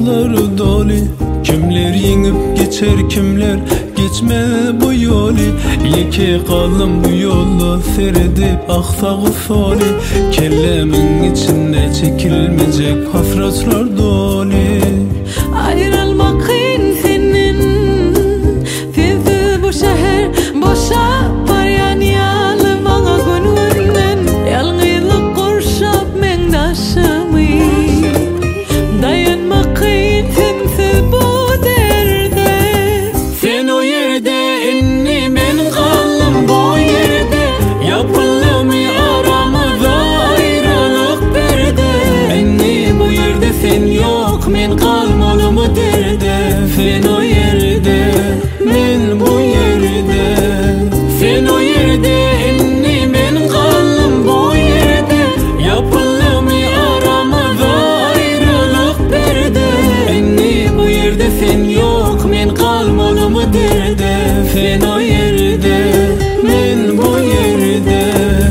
yollar dolu. Kimler yengip geçer, kimler geçme bu yolu. Yeke kalım bu yolla seredip aksağı soli. Kellemin içinde çekilmeyecek hasretler dolu. Ayrılmak kıyın senin, sensiz bu şehir boşa parayan yalı bana gönlünden. Yalnızlık kurşap mendaşımı, dayanmak kıyın sensiz bu derde. Sen o yerde inni men kalım bu yerde. Yapılır mı aramıza ayrılık perde. Inni bu yerde sen yok men kalmalı mı derde. Sen o yerde men bu yerde. Sen o yerde inni men kalım bu yerde. Yapılır mı aramıza ayrılık perde. Inni bu yerde sen yok men kalmalı mı derde. Sen o yerde men bu yerde.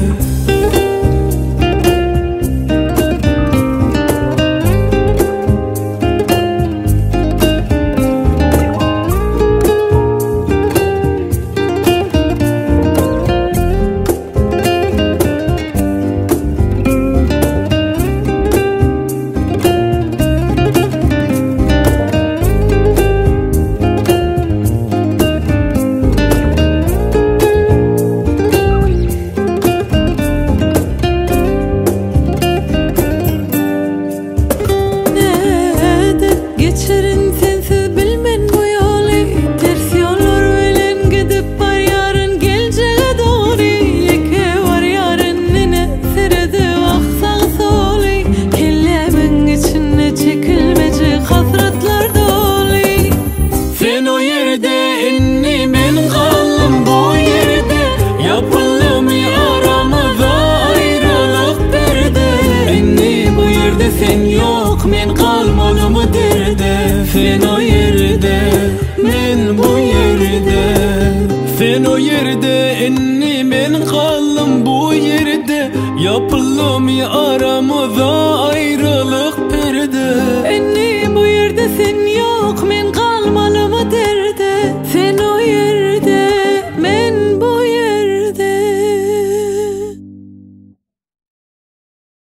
Geçerin sensiz bilmen bu yolu. Ters yollar bilen gidip var yarın geleceğe doğru. Yeke var yarın nene seredi aksağı soli. Kellemin içine çekilmeyecek hasretler dolu. Sen o yerde inni men kalım bu yerde. Yapılır mı aramıza ayrılık perde. Inni bu yerde sen yok men kalmalı mı derde. Sen o yerde men bu yerde. Sen o yerde inni men kalım bu yerde. Yapılır mı aramıza ayrılık perde. Enni bu yerde sen